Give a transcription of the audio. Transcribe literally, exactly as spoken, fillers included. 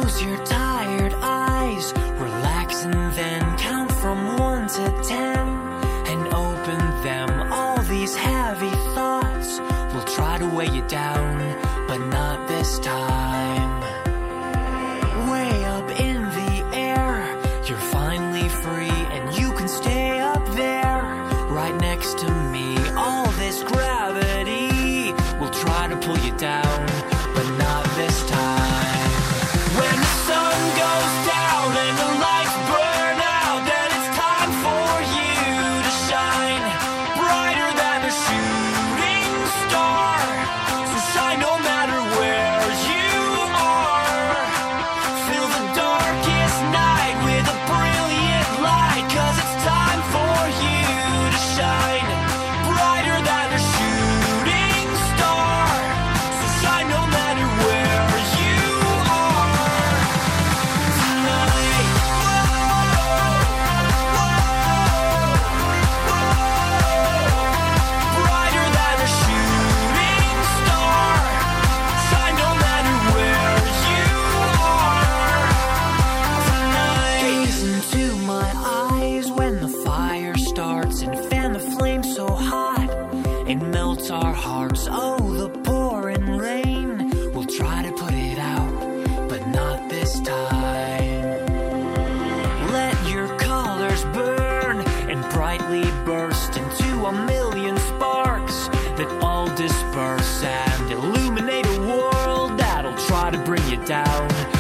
Close your tired eyes, relax and then count from one to ten and open them. All these heavy thoughts will try to weigh you down, but not this time. Way up in the air, you're finally free and you can stay up there right next to me. All this gravity will try to pull you down, but not this time. When the sun goes down and the lights burn out, then it's time for you to shine brighter than a shooting star. So shine no matter where you are. Fill the darkest night with a brilliant light, 'cause it's time for you to shine brighter than a shooting star. So shine no matter where you are tonight. Brighter than a shooting star. Shine no matter where you are tonight. Gaze into my eyes when the fire starts and fan the flame so hot it melts our hearts. Oh, the pouring rain will try to put it out, but not this time. Let your colors burn and brightly burst into a million sparks that all disperse and illuminate a world that'll try to bring you down,